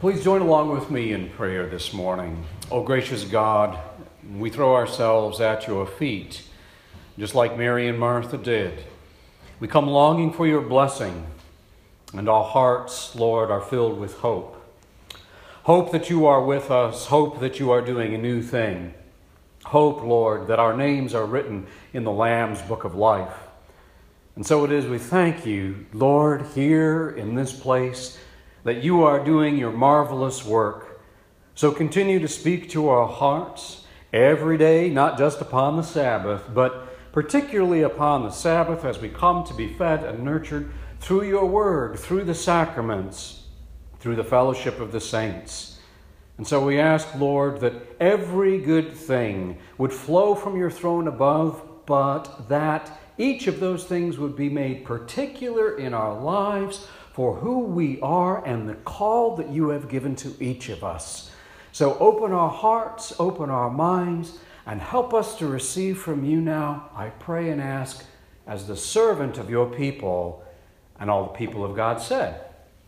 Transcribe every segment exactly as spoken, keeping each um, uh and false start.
Please join along with me in prayer this morning. Oh, gracious God, we throw ourselves at your feet, just like Mary and Martha did. We come longing for your blessing, and our hearts, Lord, are filled with hope. Hope that you are with us, hope that you are doing a new thing. Hope, Lord, that our names are written in the Lamb's book of life. And so it is we thank you, Lord, here in this place, that you are doing your marvelous work. So continue to speak to our hearts every day, not just upon the Sabbath, but particularly upon the Sabbath as we come to be fed and nurtured through your word, through the sacraments, through the fellowship of the saints. And so we ask, Lord, that every good thing would flow from your throne above, but that each of those things would be made particular in our lives for who we are and the call that you have given to each of us. So open our hearts, open our minds, and help us to receive from you now, I pray and ask, as the servant of your people. And all the people of God said,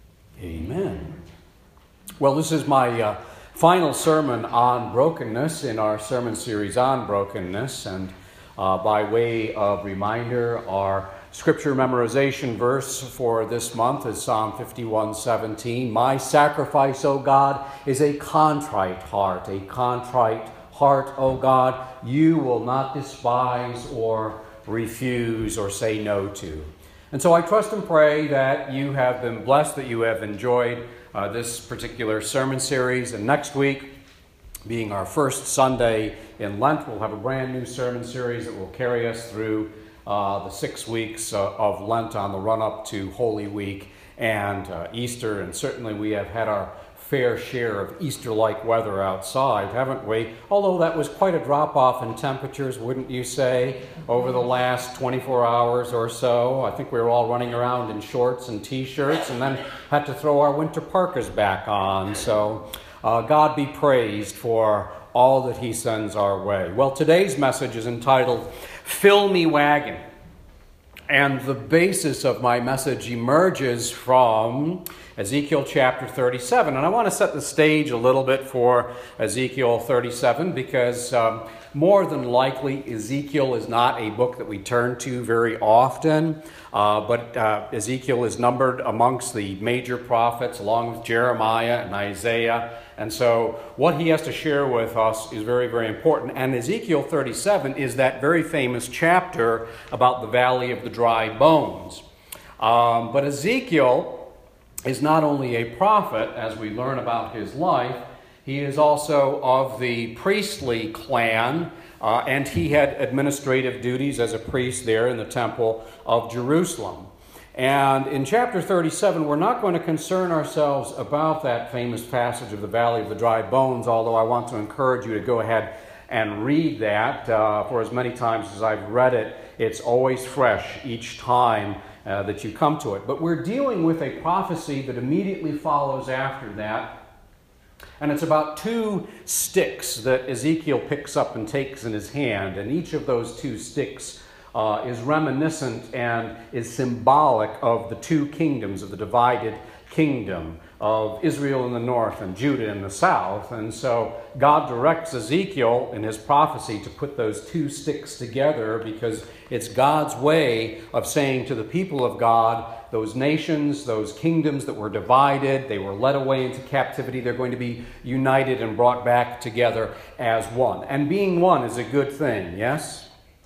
Amen. Well, this is my uh, final sermon on brokenness in our sermon series on brokenness. And uh, by way of reminder, our scripture memorization verse for this month is Psalm fifty-one seventeen. My sacrifice, O God, is a contrite heart. A contrite heart, O God, you will not despise or refuse or say no to. And so I trust and pray that you have been blessed, that you have enjoyed uh, this particular sermon series. And next week, being our first Sunday in Lent, we'll have a brand new sermon series that will carry us through Uh, the six weeks uh, of Lent on the run-up to Holy Week and uh, Easter. And certainly we have had our fair share of Easter-like weather outside, haven't we? Although that was quite a drop-off in temperatures, wouldn't you say, over the last twenty-four hours or so. I think we were all running around in shorts and T-shirts and then had to throw our winter parkas back on. So uh, God be praised for all that he sends our way. Well, today's message is entitled, Fill Me Wagon. And the basis of my message emerges from Ezekiel chapter thirty-seven. And I want to set the stage a little bit for Ezekiel thirty-seven because um, more than likely Ezekiel is not a book that we turn to very often. Uh, but uh, Ezekiel is numbered amongst the major prophets along with Jeremiah and Isaiah. And so what he has to share with us is very, very important. And Ezekiel thirty-seven is that very famous chapter about the valley of the dry bones. Um, but Ezekiel is not only a prophet, as we learn about his life, he is also of the priestly clan, uh, and he had administrative duties as a priest there in the temple of Jerusalem. And in chapter thirty-seven, we're not going to concern ourselves about that famous passage of the Valley of the Dry Bones, although I want to encourage you to go ahead and read that. Uh, for as many times as I've read it, it's always fresh each time uh, that you come to it. But we're dealing with a prophecy that immediately follows after that. And it's about two sticks that Ezekiel picks up and takes in his hand. And each of those two sticks Uh, is reminiscent and is symbolic of the two kingdoms, of the divided kingdom of Israel in the north and Judah in the south. And so God directs Ezekiel in his prophecy to put those two sticks together because it's God's way of saying to the people of God, those nations, those kingdoms that were divided, they were led away into captivity, they're going to be united and brought back together as one. And being one is a good thing, yes?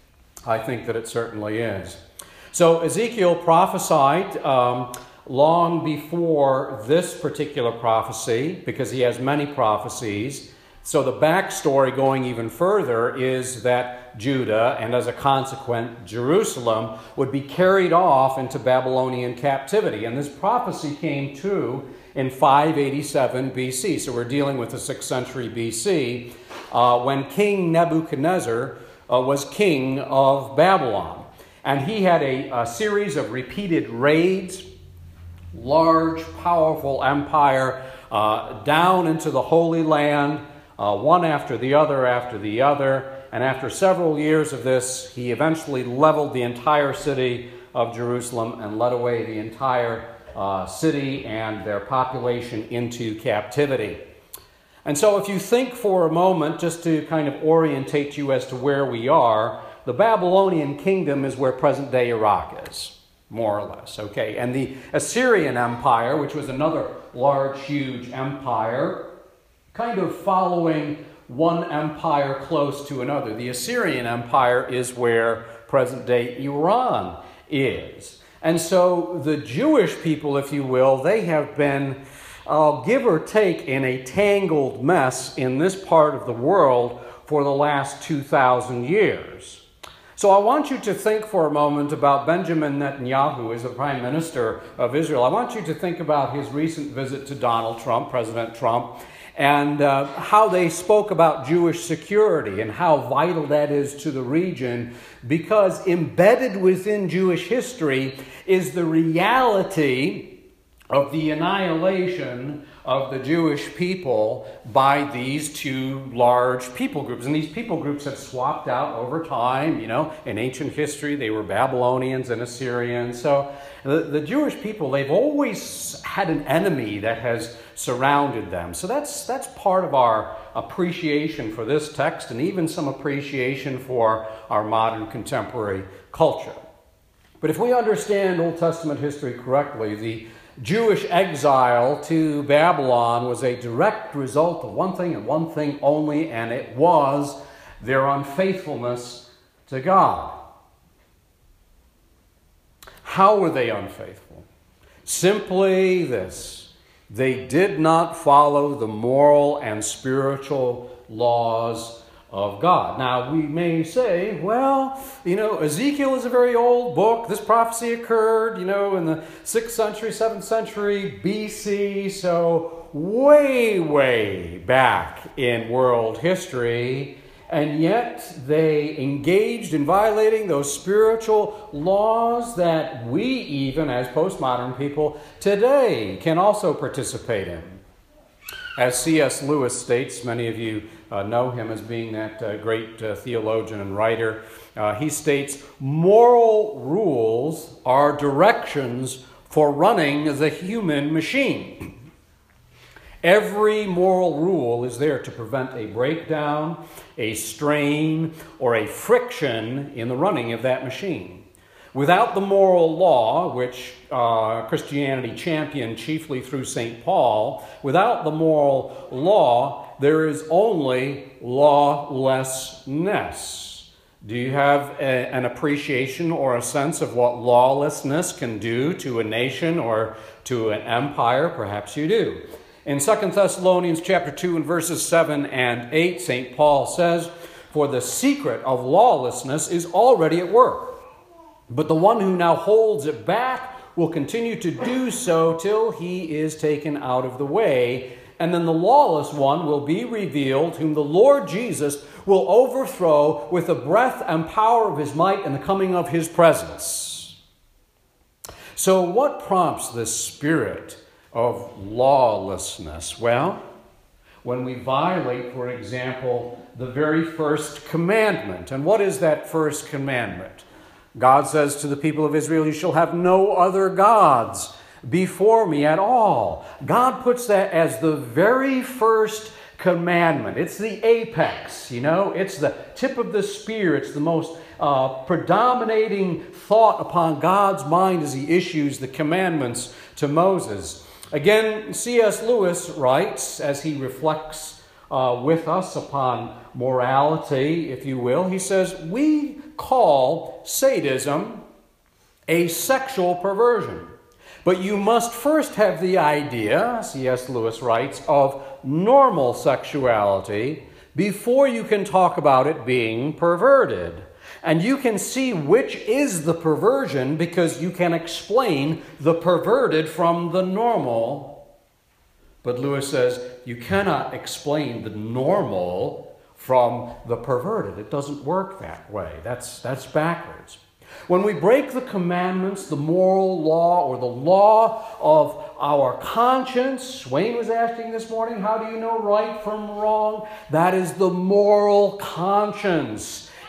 I think that it certainly is. So Ezekiel prophesied um, long before this particular prophecy, because he has many prophecies. So the backstory going even further is that Judah, and as a consequence, Jerusalem, would be carried off into Babylonian captivity. And this prophecy came true in five eighty-seven B C. So we're dealing with the sixth century B C, uh, when King Nebuchadnezzar Uh, was king of Babylon. And he had a, a series of repeated raids, large, powerful empire, uh, down into the Holy Land, uh, one after the other after the other. And after several years of this, he eventually leveled the entire city of Jerusalem and led away the entire uh, city and their population into captivity. And so if you think for a moment, just to kind of orientate you as to where we are, the Babylonian kingdom is where present-day Iraq is, more or less, okay? And the Assyrian Empire, which was another large, huge empire, kind of following one empire close to another. The Assyrian Empire is where present-day Iran is. And so the Jewish people, if you will, they have been, uh, give or take, in a tangled mess in this part of the world for the last two thousand years. So I want you to think for a moment about Benjamin Netanyahu as the Prime Minister of Israel. I want you to think about his recent visit to Donald Trump, President Trump, and uh, how they spoke about Jewish security and how vital that is to the region, because embedded within Jewish history is the reality of the annihilation of the Jewish people by these two large people groups. And these people groups have swapped out over time. You know, in ancient history, they were Babylonians and Assyrians. So the, the Jewish people, they've always had an enemy that has surrounded them. So that's, that's part of our appreciation for this text, and even some appreciation for our modern contemporary culture. But if we understand Old Testament history correctly, the Jewish exile to Babylon was a direct result of one thing and one thing only, and it was their unfaithfulness to God. How were they unfaithful? Simply this: they did not follow the moral and spiritual laws of God. Now, we may say, well, you know, Ezekiel is a very old book. This prophecy occurred, you know, in the sixth century, seventh century B C, so way, way back in world history. And yet they engaged in violating those spiritual laws that we, even as postmodern people today, can also participate in. As C S Lewis states, many of you uh, know him as being that uh, great uh, theologian and writer, uh, he states, moral rules are directions for running the human machine. Every moral rule is there to prevent a breakdown, a strain, or a friction in the running of that machine. Without the moral law, which uh, Christianity championed chiefly through Saint Paul, without the moral law, there is only lawlessness. Do you have a, an appreciation or a sense of what lawlessness can do to a nation or to an empire? Perhaps you do. In Second Thessalonians chapter two and verses seven and eight, Saint Paul says, "For the secret of lawlessness is already at work. But the one who now holds it back will continue to do so till he is taken out of the way. And then the lawless one will be revealed, whom the Lord Jesus will overthrow with the breath and power of his might and the coming of his presence." So what prompts this spirit of lawlessness? Well, when we violate, for example, the very first commandment. And what is that first commandment? God says to the people of Israel, "You shall have no other gods before me at all." God puts that as the very first commandment. It's the apex, you know. It's the tip of the spear. It's the most uh, predominating thought upon God's mind as he issues the commandments to Moses. Again, C S Lewis writes, as he reflects uh, with us upon morality, if you will, he says, "We call sadism a sexual perversion. But you must first have the idea," C S Lewis writes, "of normal sexuality before you can talk about it being perverted. And you can see which is the perversion because you can explain the perverted from the normal." But Lewis says you cannot explain the normal from the perverted. It doesn't work that way. That's, that's backwards. When we break the commandments, the moral law, or the law of our conscience, Wayne was asking this morning, how do you know right from wrong? That is the moral conscience.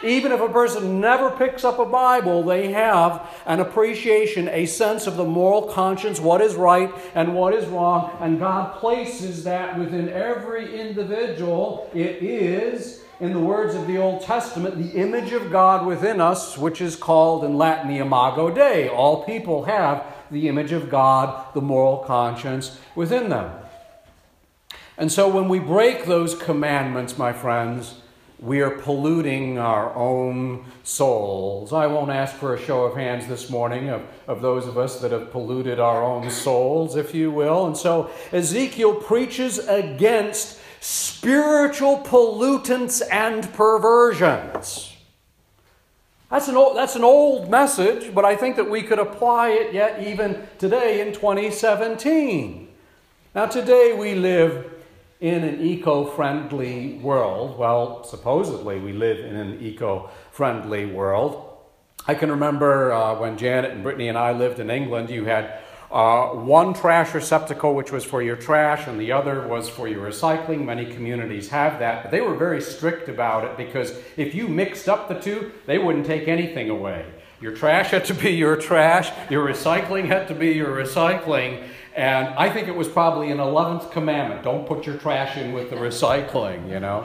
Even if a person never picks up a Bible, they have an appreciation, a sense of the moral conscience, what is right and what is wrong. And God places that within every individual. It is, in the words of the Old Testament, the image of God within us, which is called in Latin the imago Dei. All people have the image of God, the moral conscience within them. And so when we break those commandments, my friends, we are polluting our own souls. I won't ask for a show of hands this morning of, of those of us that have polluted our own souls, if you will. And so Ezekiel preaches against spiritual pollutants and perversions. That's an old, that's an old message, but I think that we could apply it yet even today in twenty seventeen. Now today we live in an eco-friendly world. Well, supposedly we live in an eco-friendly world. I can remember uh, when Janet and Brittany and I lived in England, you had uh, one trash receptacle which was for your trash and the other was for your recycling. Many communities have that, but they were very strict about it because if you mixed up the two, they wouldn't take anything away. Your trash had to be your trash, your recycling had to be your recycling. And I think it was probably an eleventh commandment. Don't put your trash in with the recycling, you know.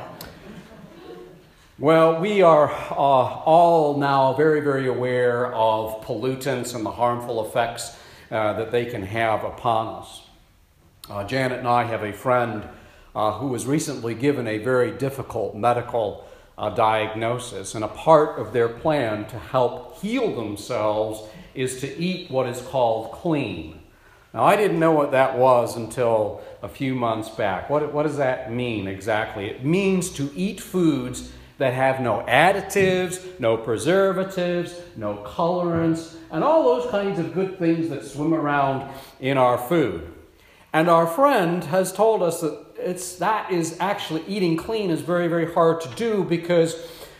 Well, we are uh, all now very, very aware of pollutants and the harmful effects uh, that they can have upon us. Uh, Janet and I have a friend uh, who was recently given a very difficult medical uh, diagnosis. And a part of their plan to help heal themselves is to eat what is called clean. Now, I didn't know what that was until a few months back. What, what does that mean exactly? It means to eat foods that have no additives, no preservatives, no colorants, and all those kinds of good things that swim around in our food. And our friend has told us that it's, that is actually, eating clean is very, very hard to do because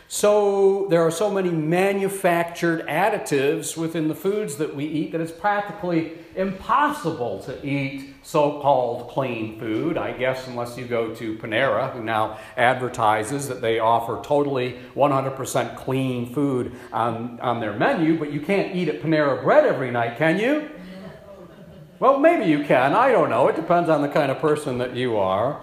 So there are so many manufactured additives within the foods that we eat that it's practically impossible to eat so-called clean food, I guess, unless you go to Panera, who now advertises that they offer totally one hundred percent clean food on, on their menu, but you can't eat at Panera Bread every night, can you? Well, maybe you can. I don't know. It depends on the kind of person that you are.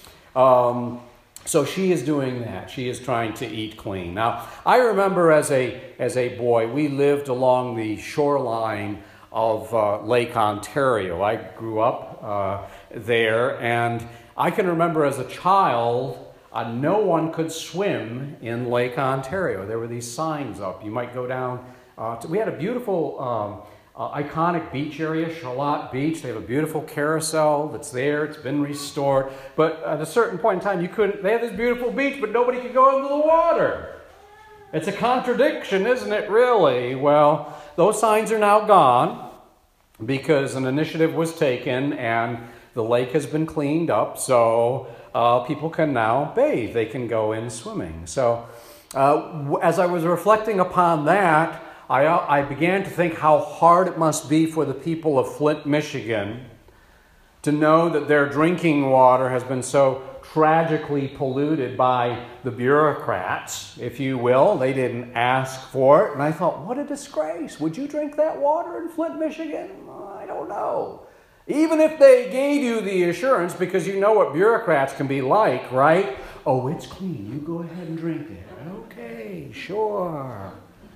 Um... So she is doing that. She is trying to eat clean. Now, I remember as a as a boy, we lived along the shoreline of uh, Lake Ontario. I grew up uh, there, and I can remember as a child, uh, no one could swim in Lake Ontario. There were these signs up. You might go down. Uh, to, we had a beautiful um, Uh, iconic beach area, Charlotte Beach. They have a beautiful carousel that's there. It's been restored. But at a certain point in time, you couldn't, they have this beautiful beach, but nobody could go into the water. It's a contradiction, isn't it, really? Well, those signs are now gone because an initiative was taken and the lake has been cleaned up, so uh, people can now bathe. They can go in swimming. So uh, as I was reflecting upon that, I, I began to think how hard it must be for the people of Flint, Michigan, to know that their drinking water has been so tragically polluted by the bureaucrats, if you will. They didn't ask for it. And I thought, what a disgrace. Would you drink that water in Flint, Michigan? I don't know. Even if they gave you the assurance, because you know what bureaucrats can be like, right? Oh, it's clean. You go ahead and drink it. Okay, sure.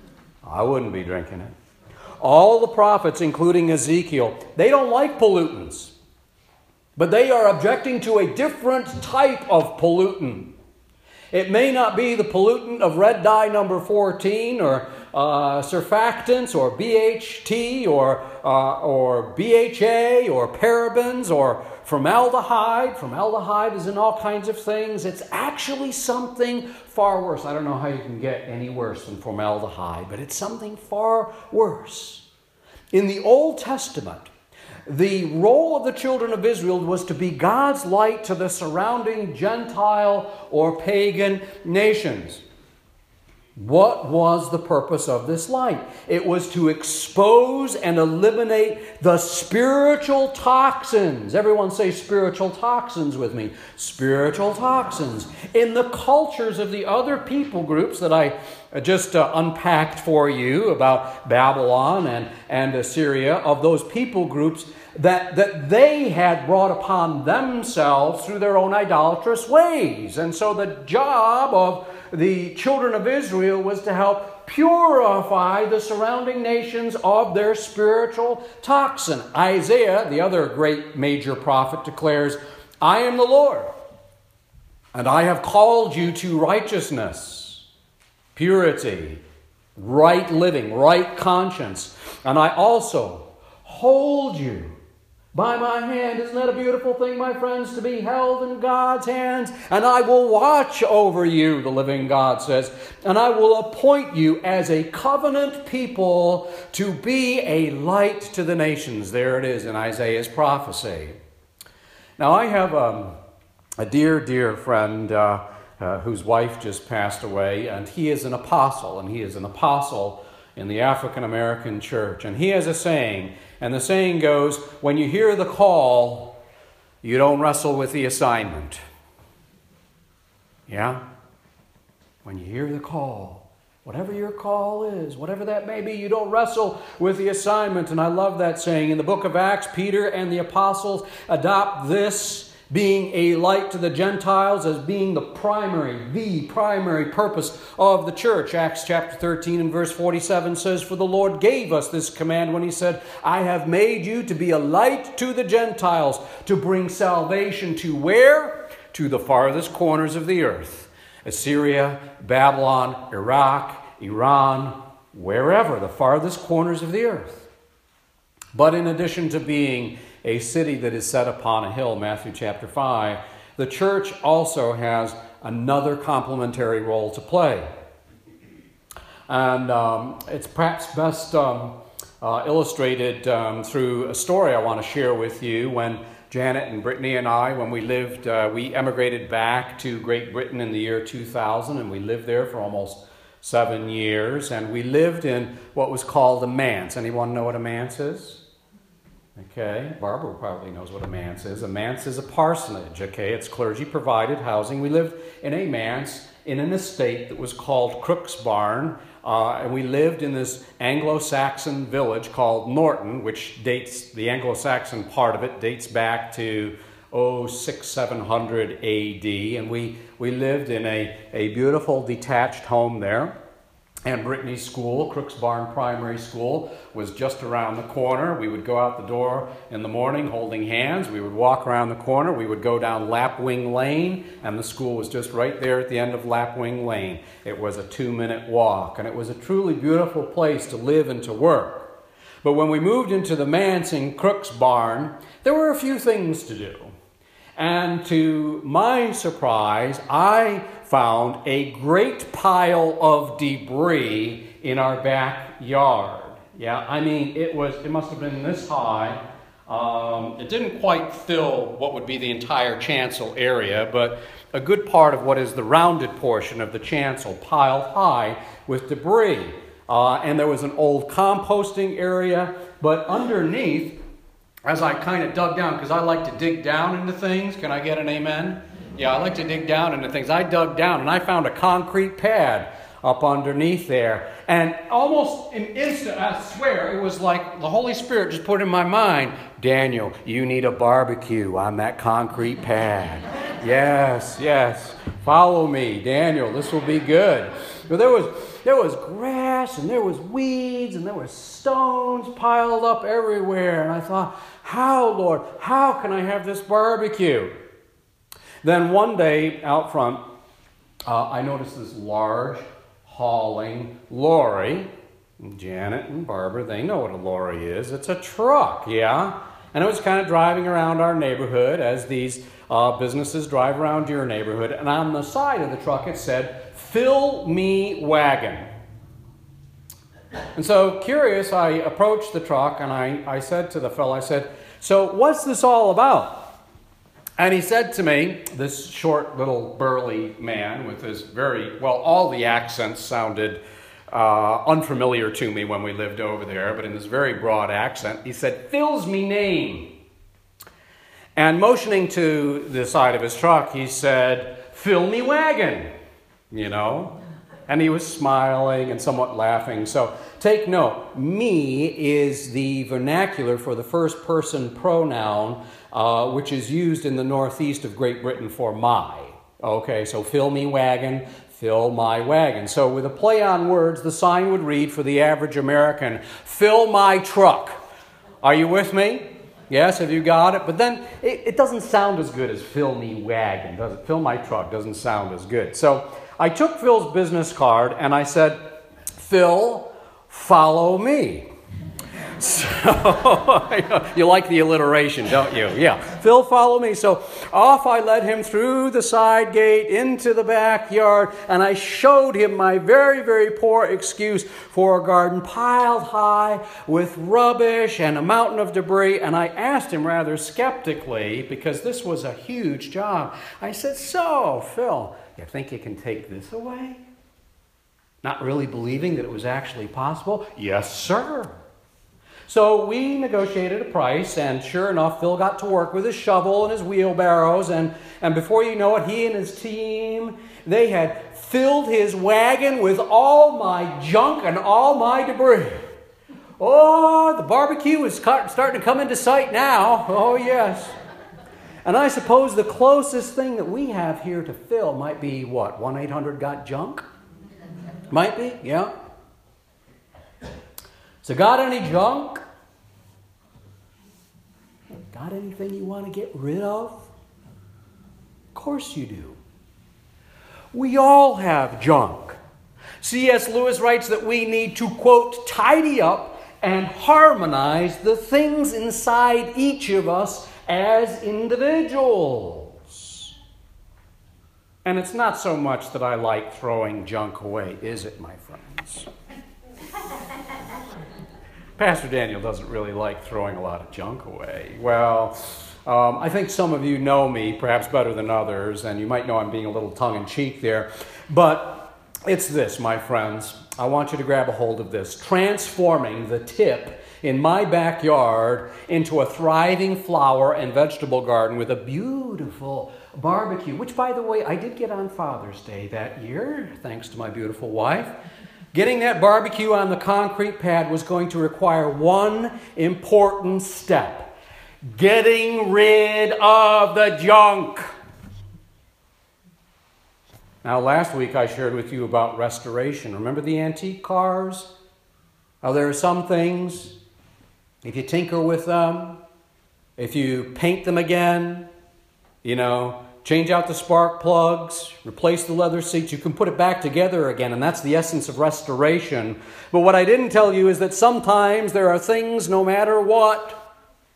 I wouldn't be drinking it. All the prophets, including Ezekiel, they don't like pollutants. But they are objecting to a different type of pollutant. It may not be the pollutant of red dye number fourteen or uh, surfactants or B H T or, uh, or B H A or parabens or formaldehyde. Formaldehyde is in all kinds of things. It's actually something far worse. I don't know how you can get any worse than formaldehyde, but it's something far worse. In the Old Testament, the role of the children of Israel was to be God's light to the surrounding Gentile or pagan nations. What was the purpose of this light? It was to expose and eliminate the spiritual toxins. Everyone say spiritual toxins with me. Spiritual toxins. In the cultures of the other people groups that I just uh, unpacked for you about Babylon and, and Assyria, of those people groups that, that they had brought upon themselves through their own idolatrous ways. And so the job of the children of Israel was to help purify the surrounding nations of their spiritual toxin. Isaiah, the other great major prophet, declares, I am the Lord, and I have called you to righteousness, purity, right living, right conscience, and I also hold you by my hand. Isn't that a beautiful thing, my friends, to be held in God's hands? And I will watch over you, the living God says, and I will appoint you as a covenant people to be a light to the nations. There it is in Isaiah's prophecy. Now, I have um, a dear, dear friend uh, uh, whose wife just passed away, and he is an apostle, and he is an apostle in the African American church. And he has a saying, and the saying goes, when you hear the call, you don't wrestle with the assignment. Yeah? When you hear the call, whatever your call is, whatever that may be, you don't wrestle with the assignment. And I love that saying. In the book of Acts, Peter and the apostles adopt this being a light to the Gentiles as being the primary, the primary purpose of the church. Acts chapter thirteen and verse forty-seven says, for the Lord gave us this command when he said, I have made you to be a light to the Gentiles, to bring salvation to where? To the farthest corners of the earth. Assyria, Babylon, Iraq, Iran, wherever, the farthest corners of the earth. But in addition to being a city that is set upon a hill, Matthew chapter five, the church also has another complementary role to play. And um, it's perhaps best um, uh, illustrated um, through a story I want to share with you. When Janet and Brittany and I, when we lived, uh, we emigrated back to Great Britain in the year two thousand, and we lived there for almost seven years. And we lived in what was called a manse. Anyone know what a manse is? Okay, Barbara probably knows what a manse is. A manse is a parsonage, okay? It's clergy-provided housing. We lived in a manse in an estate that was called Crook's Barn, uh, and we lived in this Anglo-Saxon village called Norton, which dates, the Anglo-Saxon part of it dates back to, oh, six, seven hundred A D, and we, we lived in a, a beautiful detached home there. And Brittany's school, Crook's Barn Primary School, was just around the corner. We would go out the door in the morning holding hands. We would walk around the corner. We would go down Lapwing Lane, and the school was just right there at the end of Lapwing Lane. It was a two-minute walk, and it was a truly beautiful place to live and to work. But when we moved into the manse in Crook's Barn, there were a few things to do. And to my surprise, I found a great pile of debris in our backyard. Yeah, I mean, it was, it must have been this high. Um, it didn't quite fill what would be the entire chancel area, but a good part of what is the rounded portion of the chancel piled high with debris. Uh, and there was an old composting area, but underneath, as I kind of dug down, because I like to dig down into things. Can I get an amen? Yeah, I like to dig down into things. I dug down and I found a concrete pad up underneath there. And almost an instant, I swear, it was like the Holy Spirit just put in my mind, Daniel, you need a barbecue on that concrete pad. Yes, yes. Follow me, Daniel. This will be good. But there was there was grass and there was weeds and there were stones piled up everywhere. And I thought, how, Lord, how can I have this barbecue? Then one day out front, uh, I noticed this large hauling lorry. Janet and Barbara, they know what a lorry is. It's a truck, yeah? And it was kind of driving around our neighborhood as these uh, businesses drive around your neighborhood. And on the side of the truck it said, "Fill me wagon." And so, curious, I approached the truck and I, I said to the fellow, I said, "So what's this all about?" And he said to me, this short little burly man with his very, well, all the accents sounded uh, unfamiliar to me when we lived over there, but in this very broad accent, he said, "Phil's me name." And motioning to the side of his truck, he said, "Fill me wagon," you know. And he was smiling and somewhat laughing. So take note, me is the vernacular for the first person pronoun, uh, which is used in the northeast of Great Britain for my. Okay, so fill me wagon, fill my wagon. So with a play on words, the sign would read for the average American, "Fill my truck." Are you with me? Yes, have you got it? But then it, it doesn't sound as good as "fill me wagon," does it? "Fill my truck" doesn't sound as good. So I took Phil's business card and I said, "Phil, follow me." So, you like the alliteration, don't you? Yeah. "Phil, follow me." So off I led him through the side gate into the backyard, and I showed him my very, very poor excuse for a garden piled high with rubbish and a mountain of debris. And I asked him rather skeptically, because this was a huge job, I said, "So, Phil, you think you can take this away?" Not really believing that it was actually possible. "Yes, sir." So we negotiated a price, and sure enough, Phil got to work with his shovel and his wheelbarrows, and, and before you know it, he and his team, they had filled his wagon with all my junk and all my debris. Oh, the barbecue is starting to come into sight now. Oh, yes. And I suppose the closest thing that we have here to Phil might be, what, one eight hundred got junk? Might be, yeah. So got any junk? Got anything you want to get rid of? Of course you do. We all have junk. C S Lewis writes that we need to, quote, tidy up and harmonize the things inside each of us as individuals. And it's not so much that I like throwing junk away, is it, my friends? Pastor Daniel doesn't really like throwing a lot of junk away. Well, um, I think some of you know me perhaps better than others, and you might know I'm being a little tongue-in-cheek there. But it's this, my friends. I want you to grab a hold of this. Transforming the tip in my backyard into a thriving flower and vegetable garden with a beautiful barbecue, which, by the way, I did get on Father's Day that year, thanks to my beautiful wife. Getting that barbecue on the concrete pad was going to require one important step: getting rid of the junk. Now, last week I shared with you about restoration. Remember the antique cars? Now, there are some things, if you tinker with them, if you paint them again, you know, change out the spark plugs, replace the leather seats, you can put it back together again, and that's the essence of restoration. But what I didn't tell you is that sometimes there are things, no matter what,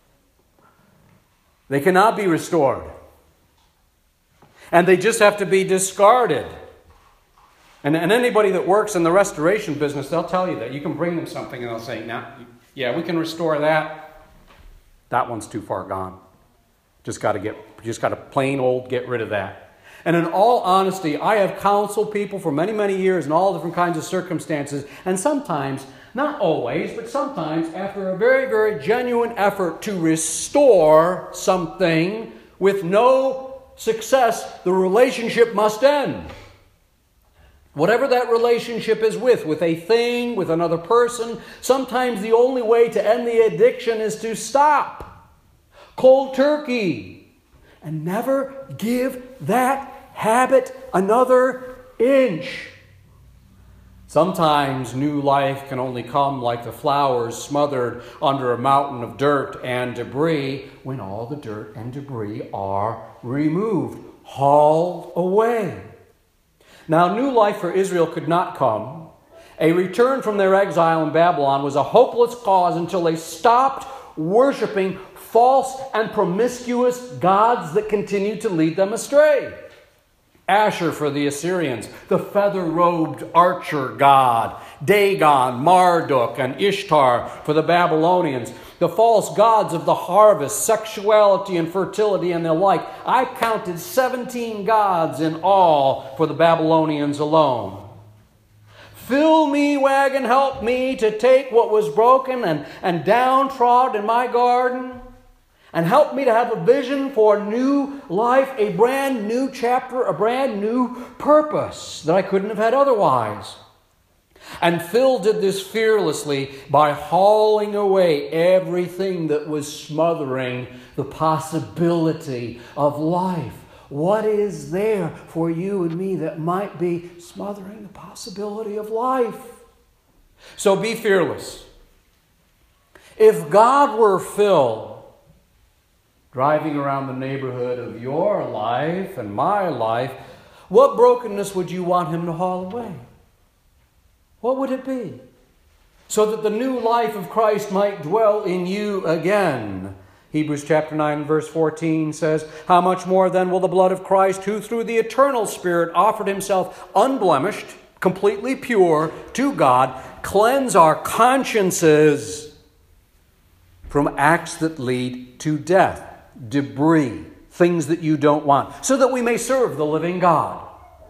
they cannot be restored. And they just have to be discarded. And, and anybody that works in the restoration business, they'll tell you that. You can bring them something and they'll say, "Now, yeah, we can restore that. That one's too far gone. Just got to get, just got to plain old get rid of that." And in all honesty, I have counseled people for many, many years in all different kinds of circumstances. And sometimes, not always, but sometimes after a very, very genuine effort to restore something with no success, the relationship must end. Whatever that relationship is with, with a thing, with another person, sometimes the only way to end the addiction is to stop. Cold turkey. And never give that habit another inch. Sometimes new life can only come like the flowers smothered under a mountain of dirt and debris when all the dirt and debris are removed, hauled away. Now, new life for Israel could not come. A return from their exile in Babylon was a hopeless cause until they stopped worshiping false and promiscuous gods that continued to lead them astray. Asher for the Assyrians, the feather-robed archer god, Dagon, Marduk, and Ishtar for the Babylonians. the false gods of the harvest, sexuality and fertility and the like. I counted seventeen gods in all for the Babylonians alone. Fill me, wagon, help me to take what was broken and, and downtrodden in my garden, and help me to have a vision for a new life, a brand new chapter, a brand new purpose that I couldn't have had otherwise. And Phil did this fearlessly by hauling away everything that was smothering the possibility of life. What is there for you and me that might be smothering the possibility of life? So be fearless. If God were Phil, driving around the neighborhood of your life and my life, what brokenness would you want him to haul away? What would it be? So that the new life of Christ might dwell in you again. Hebrews chapter nine verse fourteen says, how much more then will the blood of Christ, who through the eternal Spirit offered himself unblemished, completely pure to God, cleanse our consciences from acts that lead to death, debris, things that you don't want, so that we may serve the living God.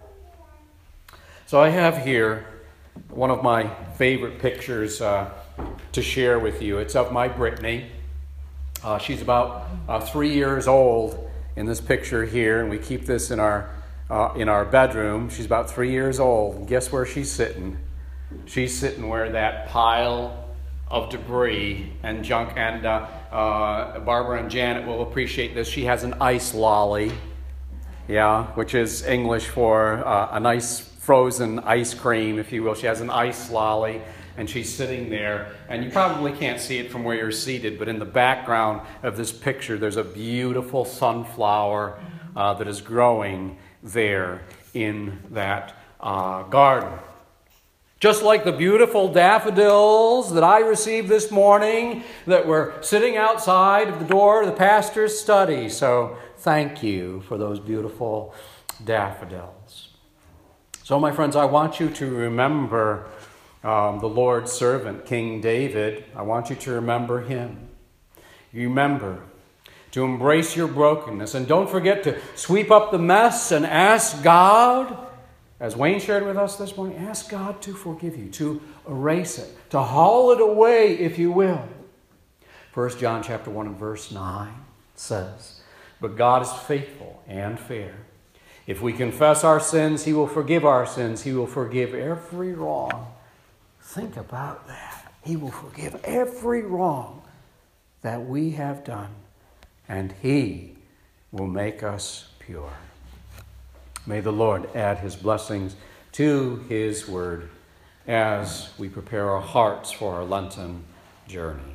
So I have here one of my favorite pictures uh, to share with you. It's of my Brittany. Uh, she's about uh, three years old in this picture here, and we keep this in our uh, in our bedroom. She's about three years old. And guess where she's sitting? She's sitting where that pile of debris and junk, and uh, uh, Barbara and Janet will appreciate this. She has an ice lolly, yeah, which is English for uh, a nice frozen ice cream, if you will. She has an ice lolly, and she's sitting there, and you probably can't see it from where you're seated, but in the background of this picture, there's a beautiful sunflower uh, that is growing there in that uh, garden. Just like the beautiful daffodils that I received this morning that were sitting outside of the door of the pastor's study. So thank you for those beautiful daffodils. So, my friends, I want you to remember um, the Lord's servant, King David. I want you to remember him. Remember to embrace your brokenness. And don't forget to sweep up the mess and ask God, as Wayne shared with us this morning, ask God to forgive you, to erase it, to haul it away, if you will. First John chapter one and verse nine says, but God is faithful and fair. If we confess our sins, he will forgive our sins. He will forgive every wrong. Think about that. He will forgive every wrong that we have done, and he will make us pure. May the Lord add his blessings to his word as we prepare our hearts for our Lenten journey.